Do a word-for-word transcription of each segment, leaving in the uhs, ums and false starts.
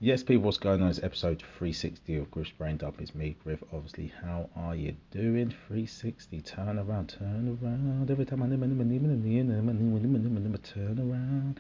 Yes, people, what's going on? It's episode three sixty of Griff's Brain Dump. It's me, Griff. Obviously, how are you doing? three sixty, turn around, turn around. Every time I turn around,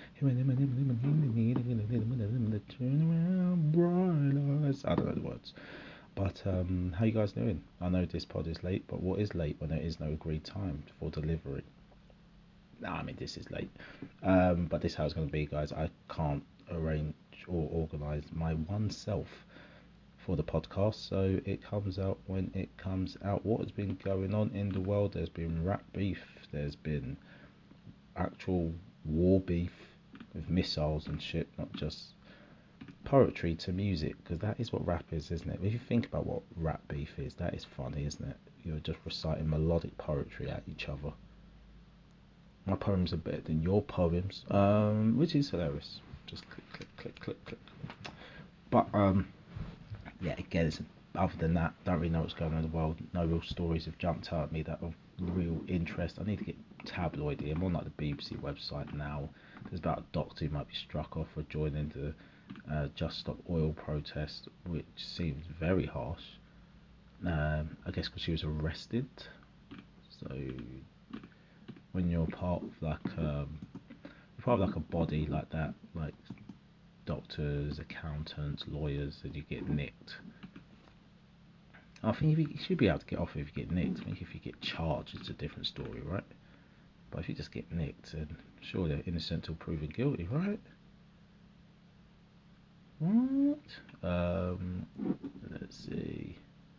turn around, bright eyes. I don't know the words. But um, how you guys doing? I know this pod is late, but what is late when there is no agreed time for delivery? No, I mean, this is late. Um, but this is how it's going to be, guys. I can't arrange or organise my one self for the podcast, so it comes out when it comes out. What has been going on in the world? There's been rap beef, there's been actual war beef with missiles and shit, not just poetry to music, because that is what rap is, isn't it? If you think about what rap beef is, that is funny, isn't it? You're just reciting melodic poetry at each other. My poems are better than your poems, um, which is hilarious. Just click, click, click, click, click. But um, yeah, again, it's, other than that, don't really know what's going on in the world. No real stories have jumped out at me that of real interest. I need to get tabloidy. I'm on like the B B C website now. There's about a doctor who might be struck off for joining the uh, Just Stop Oil protest, which seems very harsh. Um, I guess because she was arrested. So when you're part of like um, you're part of like a body like that, like doctors, accountants, lawyers, and you get nicked. I think if you, you should be able to get off if you get nicked. I think if you get charged, it's a different story, right? But if you just get nicked, then surely they're innocent till proven guilty, right? What? Um, let's see.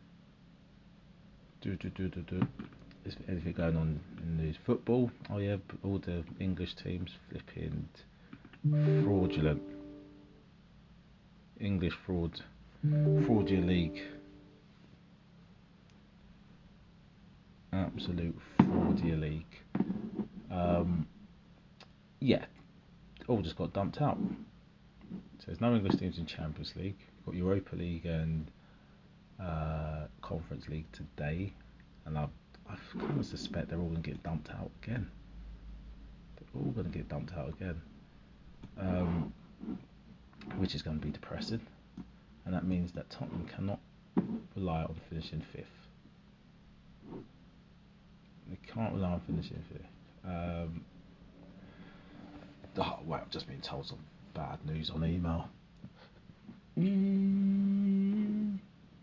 Do do do do do. Is anything going on in the news? Football? Oh yeah, all the English teams flipping fraudulent. English fraud, fraudia league. Absolute fraudia league. Um, yeah, all just got dumped out. So there's no English teams in Champions League. You've got Europa League and uh, Conference League today, and I, I kind of suspect they're all going to get dumped out again. They're all going to get dumped out again, um, which is going to be depressing, and that means that Tottenham cannot rely on finishing fifth. They can't rely on finishing fifth. Um, oh, wait, I've just been told some bad news on email. Mm.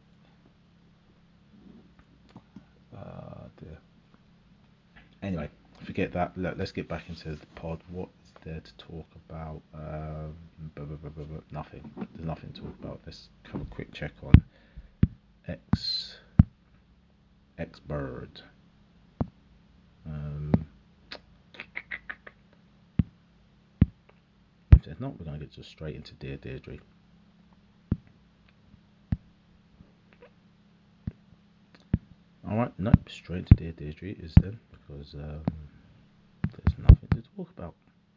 Uh, dear. Anyway, forget that. Let, let's get back into the pod. What's there to talk about? Um, blah, blah, blah, blah, blah. Nothing. There's nothing to talk about. Let's have a quick check on X X Bird. Um, if there's not, we're going to get just straight into Dear Deirdre. Alright, nope, straight to Dear Deirdre is then, because um, there's nothing to talk about.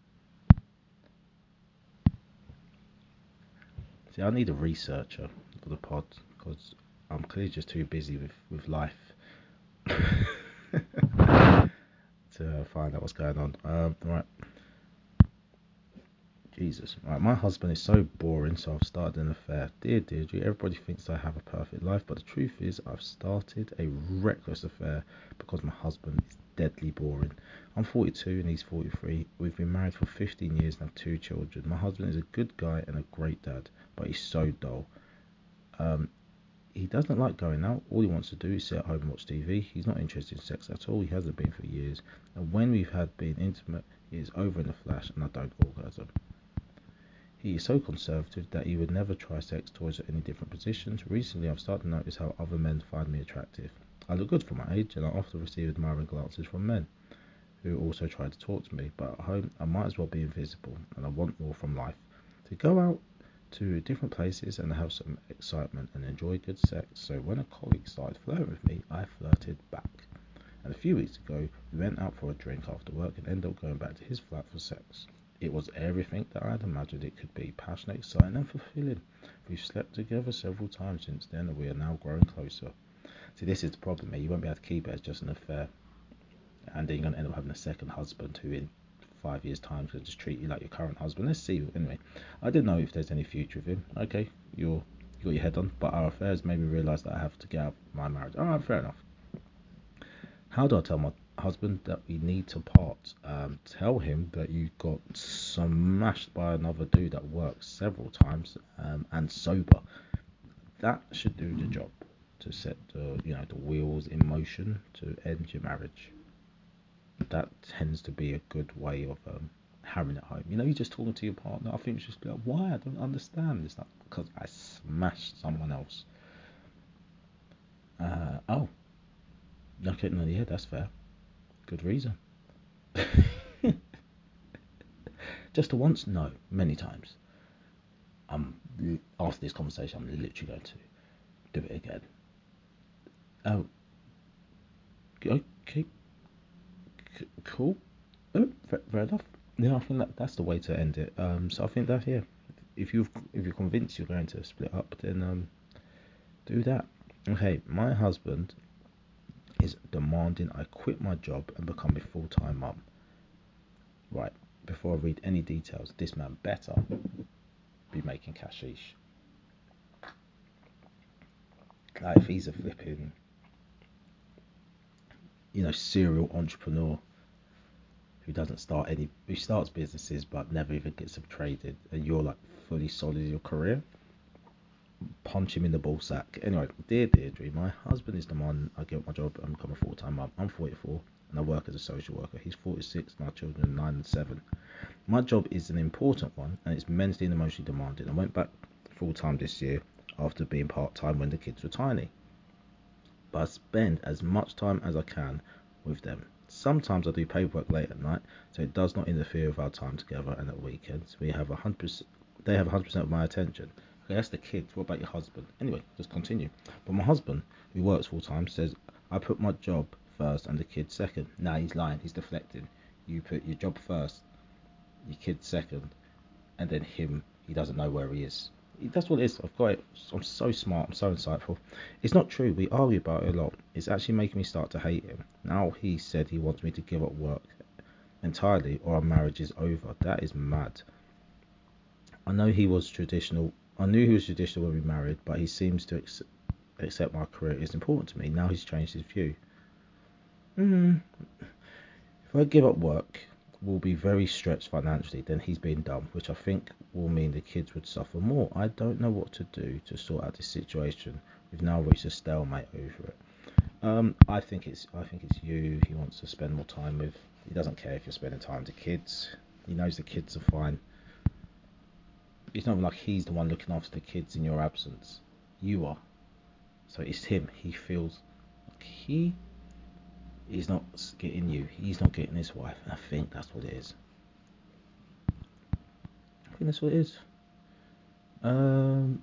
See, I need a researcher for the pod, because I'm clearly just too busy with, with life to find out what's going on. Um, right. Jesus. Right, my husband is so boring, so I've started an affair. Dear Deirdre, everybody thinks I have a perfect life, but the truth is I've started a reckless affair because my husband is deadly boring. I'm forty-two and he's forty-three. We've been married for fifteen years and have two children. My husband is a good guy and a great dad, but he's so dull. Um, he doesn't like going out. All he wants to do is sit at home and watch T V. He's not interested in sex at all. He hasn't been for years. And when we've had been intimate, it is over in a flash and I don't orgasm. He is so conservative that he would never try sex toys at any different positions. Recently, I've started to notice how other men find me attractive. I look good for my age, and I often receive admiring glances from men who also try to talk to me. But at home, I might as well be invisible, and I want more from life. To go out to different places and have some excitement and enjoy good sex. So when a colleague started flirting with me, I flirted back. And a few weeks ago, we went out for a drink after work and ended up going back to his flat for sex. It was everything that I had imagined it could be, passionate, exciting and fulfilling. We've slept together several times since then and we are now growing closer. See, this is the problem here. You won't be able to keep it as just an affair. And then you're going to end up having a second husband who in five years' time to just treat you like your current husband. Let's see. Anyway, I didn't know if there's any future with him. Okay, you're you got your head on, but our affairs made me realise that I have to get out of my marriage. All right, fair enough. How do I tell my husband that we need to part? Um, tell him that you got smashed by another dude at work several times, um, and sober. That should do the job to set the you know the wheels in motion to end your marriage. That tends to be a good way of um, hammering it home. You know, you're just talking to your partner. I think it's just like, why? I don't understand. It's not because I smashed someone else. Uh, oh, okay, no, yeah, that's fair. Good reason. Just to once? No, many times. I'm after this conversation, I'm literally going to do it again. Oh, okay, c- cool. Oh, fair, fair enough. Yeah, I think that that's the way to end it. Um, so I think that yeah, if you if you're convinced you're going to split up, then um, do that. Okay, my husband is demanding I quit my job and become a full time mum. Right, before I read any details, this man better be making cashish. Like if he's a flipping, you know, serial entrepreneur who doesn't start any, who starts businesses but never even gets them traded, and you're like fully solid in your career, punch him in the ball sack. Anyway, dear Deirdre, my husband is demanding I give up my job and become a full time mum. I'm forty-four and I work as a social worker. He's forty-six and our children are nine and seven. My job is an important one and it's mentally and emotionally demanding. I went back full time this year after being part time when the kids were tiny. But I spend as much time as I can with them. Sometimes I do paperwork late at night, so it does not interfere with our time together. And at weekends, we have a hundred percent. They have a hundred percent of my attention. Okay, that's the kids. What about your husband? Anyway, just continue. But my husband, who works full time, says I put my job first and the kids second. Nah, he's lying. He's deflecting. You put your job first, your kids second, and then him. He doesn't know where he is. That's what it is. I've got it. I'm so smart. I'm so insightful. It's not true. We argue about it a lot. It's actually making me start to hate him. Now he said he wants me to give up work entirely or our marriage is over. That is mad. I know he was traditional. I knew he was traditional when we married, but he seems to ex- accept my career is important to me. Now he's changed his view. Mm. If I give up work, will be very stretched financially, then he's being dumb, which I think will mean the kids would suffer more. I don't know what to do to sort out this situation. We've now reached a stalemate over it. Um, I think it's I think it's you. He wants to spend more time with. He doesn't care if you're spending time with the kids. He knows the kids are fine. It's not like he's the one looking after the kids in your absence. You are. So it's him. He feels like he is not getting you. He's not getting his wife. And I think that's what it is. I think that's what it is. Um,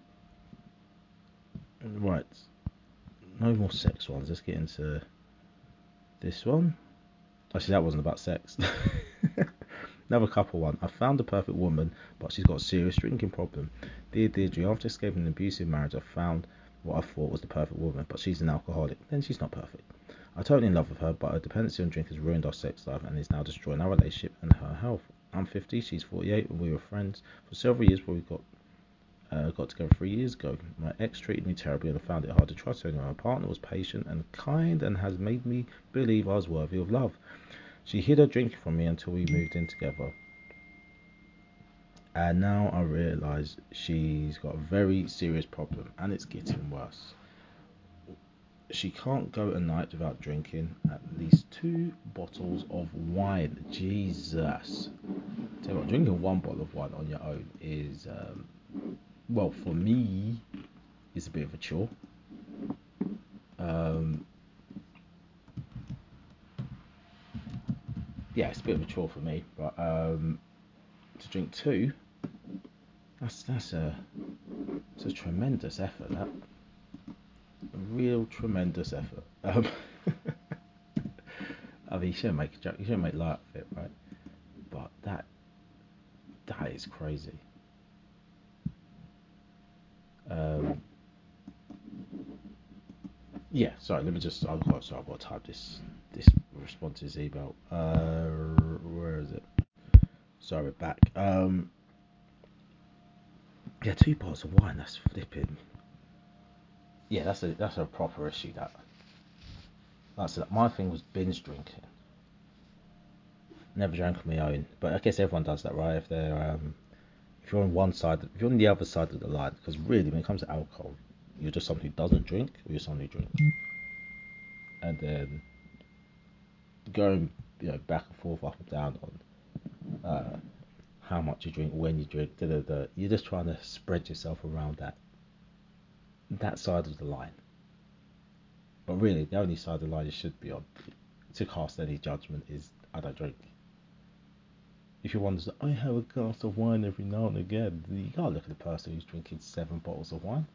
right. No more sex ones. Let's get into this one. Actually, that wasn't about sex. Another couple one. I found the perfect woman, but she's got a serious drinking problem. Dear Deirdre, after escaping an abusive marriage, I found what I thought was the perfect woman, but she's an alcoholic. Then she's not perfect. I'm totally in love with her, but her dependency on drink has ruined our sex life and is now destroying our relationship and her health. I'm fifty, she's forty-eight, and we were friends for several years before we got Uh, got together three years ago. My ex treated me terribly and I found it hard to trust anyone. My partner was patient and kind and has made me believe I was worthy of love. She hid her drinking from me until we moved in together. And now I realise she's got a very serious problem and it's getting worse. She can't go a night without drinking at least two bottles of wine. Jesus. Tell you what, drinking one bottle of wine on your own is, um, well, for me, it's a bit of a chore. Um, yeah, it's a bit of a chore for me, but um, to drink two, that's that's a it's a tremendous effort. That a real tremendous effort. Um, I mean, you shouldn't make a joke, you shouldn't make light of it, right? But that that is crazy. Um, yeah, sorry. Let me just. I've got. So I've got to type this this response to his email. Uh, where is it? Sorry, we're back. Um, yeah, two bottles of wine. That's flipping. Yeah, that's a that's a proper issue. That that's a, my thing was binge drinking. Never drank on my own, but I guess everyone does that, right? If they're um, if you're on one side, if you're on the other side of the line, because really, when it comes to alcohol, you're just someone who doesn't drink, or you're someone who drinks, and then going, you know, back and forth, up and down on uh, how much you drink, when you drink, da da da. You're just trying to spread yourself around that that side of the line. But really, the only side of the line you should be on to cast any judgment is I don't drink. If you want to say, I have a glass of wine every now and again, you can't look at the person who's drinking seven bottles of wine.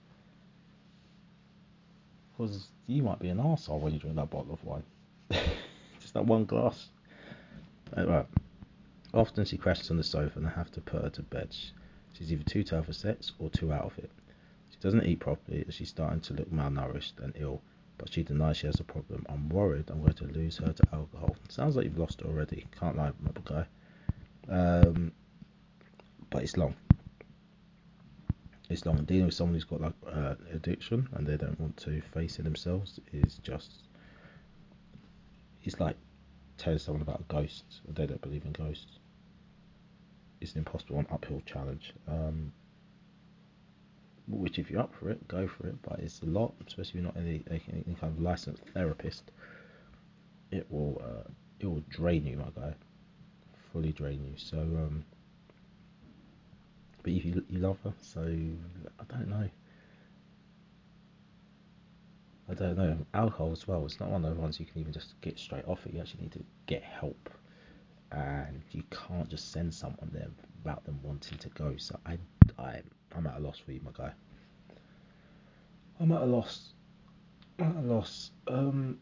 Because you might be an arsehole when you drink that bottle of wine. Just that one glass. Right. Often she crashes on the sofa and I have to put her to bed. She's either too tired for sex or too out of it. She doesn't eat properly as she's starting to look malnourished and ill, but she denies she has a problem. I'm worried I'm going to lose her to alcohol. Sounds like you've lost her already. Can't lie, my guy. Um, but it's long. It's long. Dealing with someone who's got like uh, addiction and they don't want to face it themselves is just. It's like telling someone about a ghost and they don't believe in ghosts. It's an impossible and uphill challenge. Um, which, if you're up for it, go for it. But it's a lot, especially if you're not any, any kind of licensed therapist. It will uh, it will drain you, my guy. Fully drain you. So, um, but if you you love her, so I don't know. I don't know. Alcohol as well. It's not one of those ones you can even just get straight off it. You actually need to get help, and you can't just send someone there without them wanting to go. So I I I'm at a loss for you, my guy. I'm at a loss. I'm at a loss. Um,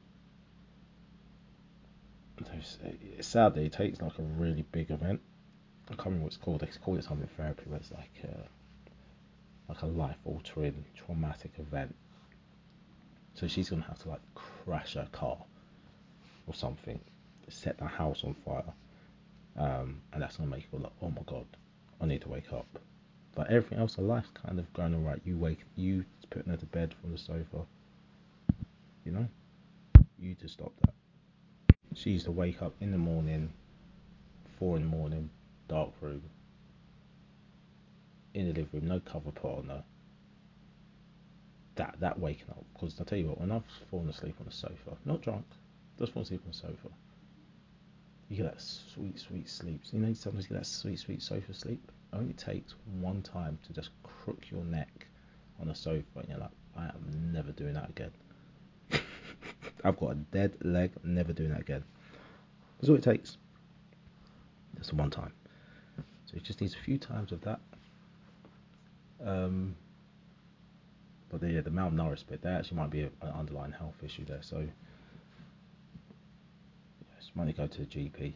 sadly, it takes like a really big event. I can't remember what it's called. They call it something therapy, where it's like a, like a life-altering, traumatic event. So she's gonna have to like crash her car or something, set the house on fire, um, and that's gonna make her like, oh my god, I need to wake up. But everything else in life's kind of going alright. You wake, you putting her to bed from the sofa, you know, you to stop that. She used to wake up in the morning, four in the morning, dark room, in the living room, no cover put on her. That that waking up, because I tell you what, when I've fallen asleep on the sofa, not drunk, just fallen asleep on the sofa, you get that sweet, sweet sleep. So, you know, sometimes you get that sweet, sweet sofa sleep. It only takes one time to just crook your neck on a sofa, and you're like, I am never doing that again. I've got a dead leg, never doing that again. That's all it takes. Just one time. So it just needs a few times of that. Um, but the, yeah, the malnourished bit, there actually might be a, an underlying health issue there. So yes, might need to go to the G P.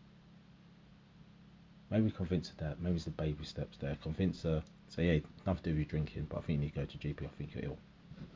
Maybe convince her that. Maybe it's the baby steps there. Convince her. Say, hey, nothing to do with you drinking, but I think you need to go to G P. I think you're ill.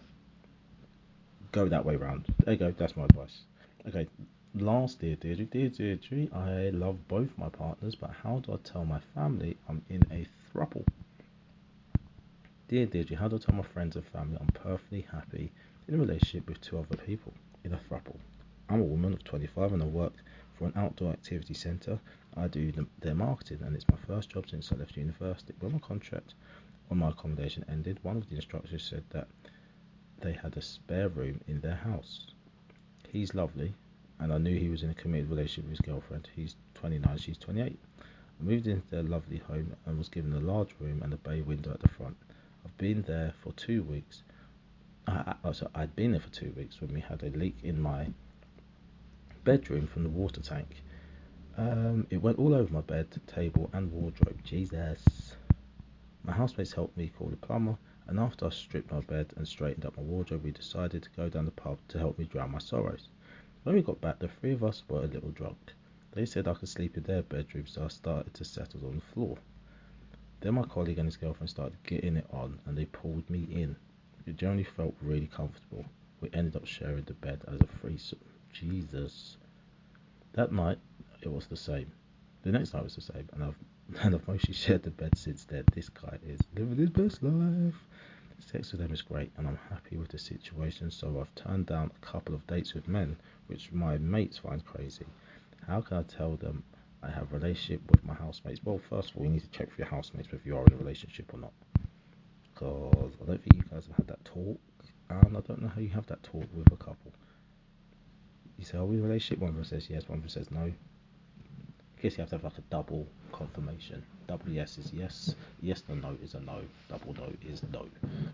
Go that way round. There you go. That's my advice. Okay. Last, dear Deirdre, dear Deirdre, I love both my partners, but how do I tell my family I'm in a throuple? Dear Deirdre, how do I tell my friends and family I'm perfectly happy in a relationship with two other people in a throuple? I'm a woman of twenty-five and I work for an outdoor activity centre. I do the, their marketing and it's my first job since I left university. When my contract on my accommodation ended, one of the instructors said that they had a spare room in their house. He's lovely and I knew he was in a committed relationship with his girlfriend. He's twenty-nine, she's twenty-eight. I moved into their lovely home and was given a large room and a bay window at the front. I've been there for two weeks. I, I, so I'd been there for two weeks when we had a leak in my bedroom from the water tank. Um, it went all over my bed, table, and wardrobe. Jesus. My housemates helped me call a plumber, and after I stripped my bed and straightened up my wardrobe, we decided to go down the pub to help me drown my sorrows. When we got back, the three of us were a little drunk. They said I could sleep in their bedroom, so I started to settle on the floor. Then my colleague and his girlfriend started getting it on, and they pulled me in. It generally felt really comfortable. We ended up sharing the bed as a threesome. Jesus. That night, it was the same. The next night was the same, and I've and I've mostly shared the bed since then. This guy is living his best life. Sex with them is great, and I'm happy with the situation. So I've turned down a couple of dates with men, which my mates find crazy. How can I tell them I have a relationship with my housemates? Well, first of all, you need to check with your housemates whether you are in a relationship or not, because I don't think you guys have had that talk, and I don't know how you have that talk with a couple. You say, "Are we in a relationship?" One of them says yes, one of them says no. I guess you have to have like a double confirmation. Double yes is yes, yes no no is a no, double no is no.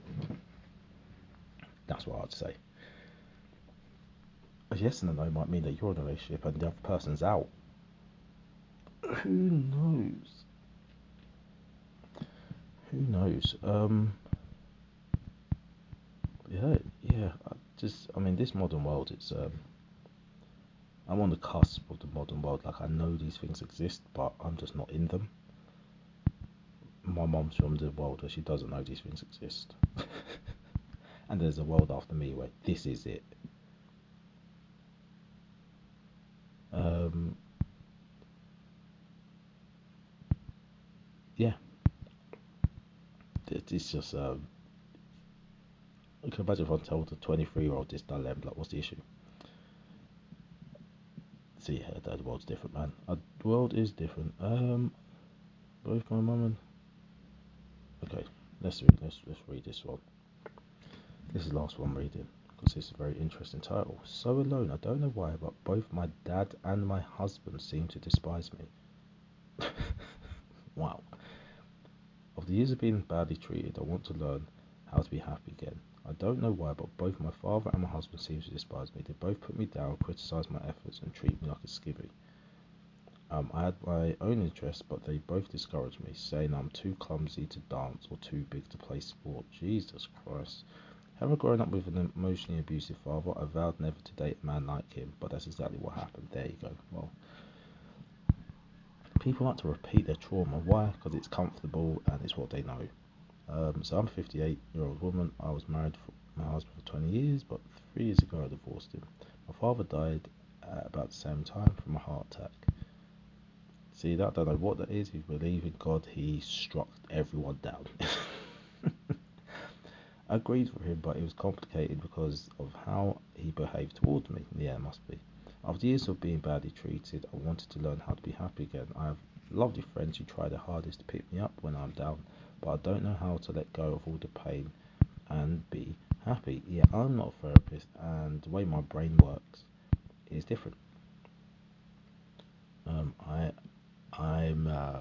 That's what I'd say. A yes and a no might mean that you're in a relationship and the other person's out. Who knows? Who knows? Um, yeah, yeah. I just, I mean, this modern world. It's um, I'm on the cusp of the modern world. Like I know these things exist, but I'm just not in them. My mom's from the world where she doesn't know these things exist, and there's a world after me where this is it. Um, yeah, it, it's just. Um, I can imagine if I told a twenty-three-year-old this dilemma. Like, what's the issue? See, yeah, the world's different, man. Uh, the world is different. Um, both my mum and okay, let's read. Let's let's read this one. This is the last one I'm reading because this is a very interesting title. So alone, I don't know why, but both my dad and my husband seem to despise me. Wow. Of the years of being badly treated, I want to learn how to be happy again. I don't know why, but both my father and my husband seem to despise me. They both put me down, criticise my efforts, and treat me like a skivvy. Um, I had my own interests, but they both discouraged me, saying I'm too clumsy to dance or too big to play sport. Jesus Christ. Having grown up with an emotionally abusive father, I vowed never to date a man like him, but that's exactly what happened. There you go. Well, people like to repeat their trauma. Why? Because it's comfortable and it's what they know. Um, so I'm a fifty-eight year old woman. I was married to my husband for twenty years, but three years ago I divorced him. My father died at about the same time from a heart attack. See, that I don't know what that is. If you believe in God, he struck everyone down. I agreed with him, but it was complicated because of how he behaved towards me. Yeah, it must be. After years of being badly treated, I wanted to learn how to be happy again. I have lovely friends who try their hardest to pick me up when I'm down, but I don't know how to let go of all the pain and be happy. Yeah, I'm not a therapist, and the way my brain works is different. Um, I, I'm, uh,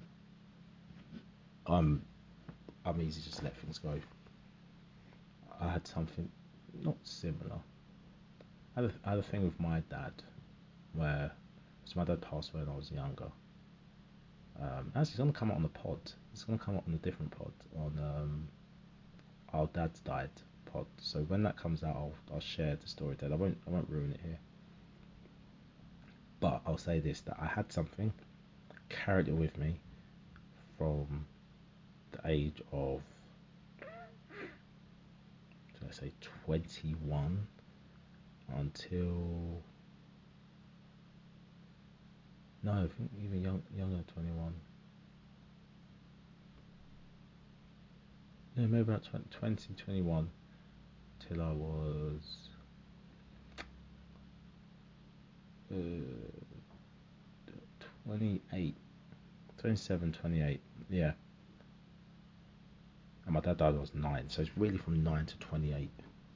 I'm, I'm easy to just let things go. I had something not similar. I had a, I had a thing with my dad where, so my dad passed away when I was younger. Um, actually, it's gonna come out on the pod. It's gonna come out on a different pod on um, our dad's died pod. So when that comes out, I'll I'll share the story there. I won't I won't ruin it here. But I'll say this: that I had something, carried it with me from the age of, should I say, twenty-one until no, I think even young, younger than twenty-one. Yeah, maybe about twenty, twenty, twenty-one till I was uh, twenty-eight, twenty-seven, twenty-eight. Yeah. And my dad died when I was nine, so it's really from nine to twenty-eight.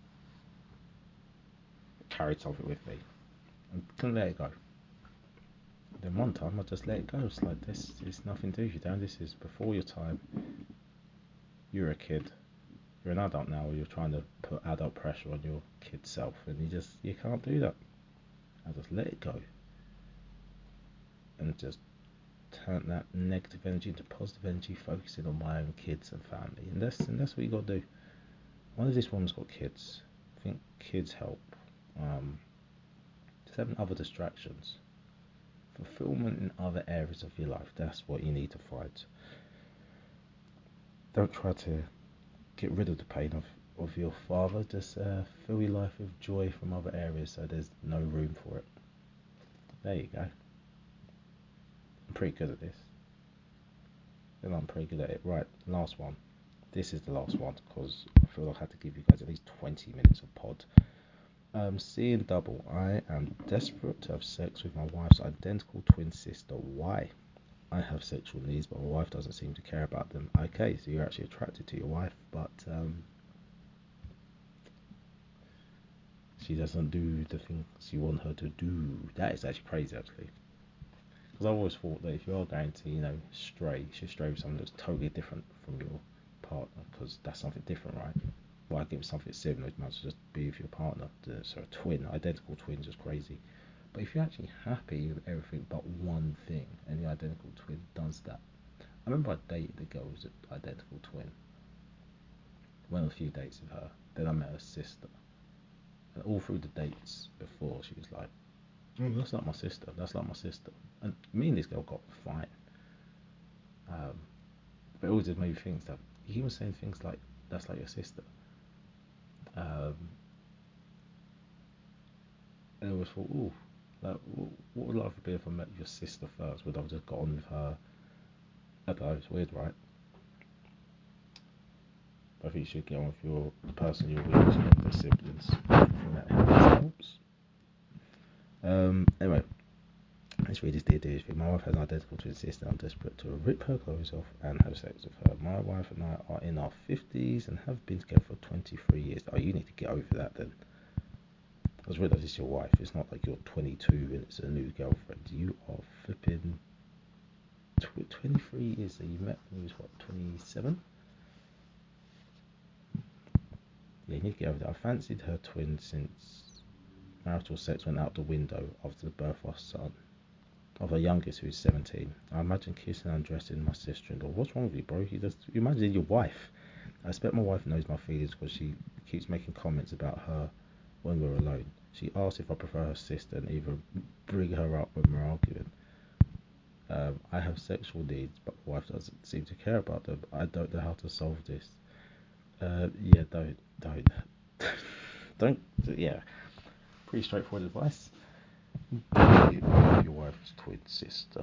I carried something with me and couldn't let it go. Then one time I just let it go. It's like, this is nothing to do with you, Dan. This is before your time. You're a kid. You're an adult now. You're trying to put adult pressure on your kid self, and you just you can't do that. I just let it go and just turn that negative energy into positive energy, focusing on my own kids and family. And that's and that's what you got to do. One of this woman's got kids. I think kids help. Um, just having other distractions. Fulfillment in other areas of your life. That's what you need to find. Don't try to get rid of the pain of, of your father. Just uh, fill your life with joy from other areas so there's no room for it. There you go. I'm pretty good at this. Then I'm pretty good at it. Right, last one. This is the last one because I feel like I had to give you guys at least twenty minutes of pod. Um, seeing double. I am desperate to have sex with my wife's identical twin sister. Why? I have sexual needs, but my wife doesn't seem to care about them. Okay, so you're actually attracted to your wife, but um, she doesn't do the things you want her to do. That is actually crazy, actually. Because I always thought that if you are going to, you know, stray, you should stray with someone that's totally different from your partner, because that's something different, right? Why give something similar? It might as well just be with your partner. So a twin, identical twins is crazy. But if you're actually happy with everything but one thing, and the identical twin does that. I remember I dated a girl who was an identical twin. Went on a few dates with her. Then I met her sister. And all through the dates before, she was like, oh, that's not my sister. That's not my sister. And me and this girl got fine. Um, but it always just made me think that he was saying things like, that's like your sister. Um, and I always thought, ooh, like, what would life be if I met your sister first? Would I have just got on with her? I don't know, it's weird, right? I think you should get on with your the person you're with, and their siblings. I think that helps. Um, anyway, let's read this dear dear thing. My wife has an identical twin sister. I'm desperate to rip her clothes off and have sex with her. My wife and I are in our fifties and have been together for twenty-three years. Oh, you need to get over that then. I was realised it's your wife. It's not like you're twenty-two and it's a new girlfriend. You are flipping tw- twenty-three years. So you met when you was what, twenty-seven? Yeah, you need to get over that. I fancied her twin since marital sex went out the window after the birth of our son, of our youngest, who is seventeen. I imagine kissing and undressing my sister-in-law. What's wrong with you, bro? You just you imagine your wife. I expect my wife knows my feelings because she keeps making comments about her when we're alone. She asks if I prefer her sister and even bring her up when we're arguing. Um, I have sexual needs, but my wife doesn't seem to care about them. I don't know how to solve this. Uh, yeah, don't, don't, don't. Yeah, pretty straightforward advice. Your wife's twin sister.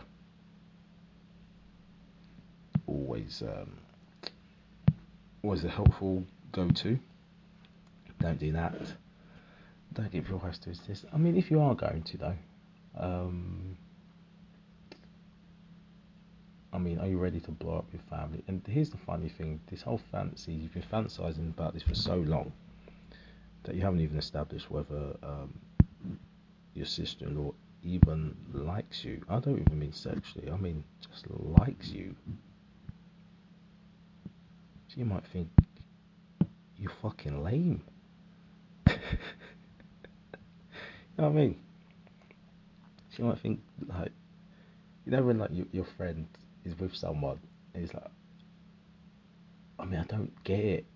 Always, um, always a helpful go-to. Don't do that. Don't give your wife's twin sister. I mean, if you are going to though, um, I mean, are you ready to blow up your family? And here's the funny thing: this whole fantasy, you've been fantasizing about this for so long that you haven't even established whether um, your sister-in-law even likes you. I don't even mean sexually. I mean just likes you. She might think you're fucking lame. You know what I mean? She might think like, you know when like you, your friend is with someone and he's like, I mean I don't get it.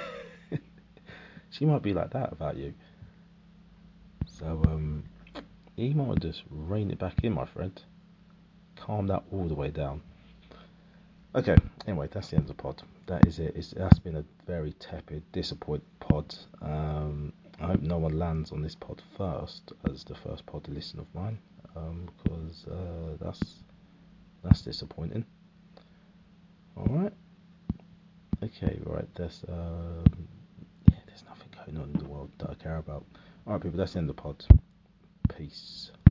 She might be like that about you. So um, you might just rein it back in, my friend. Calm that all the way down. Okay, anyway, that's the end of the pod. That is it. It's, that's been a very tepid, disappointed pod. Um, I hope no one lands on this pod first as the first pod to listen of mine, um, because uh, that's that's disappointing. All right. Okay. Right. There's um, yeah. There's nothing going on in the world that I care about. All right, people. That's the end of the pod. Peace.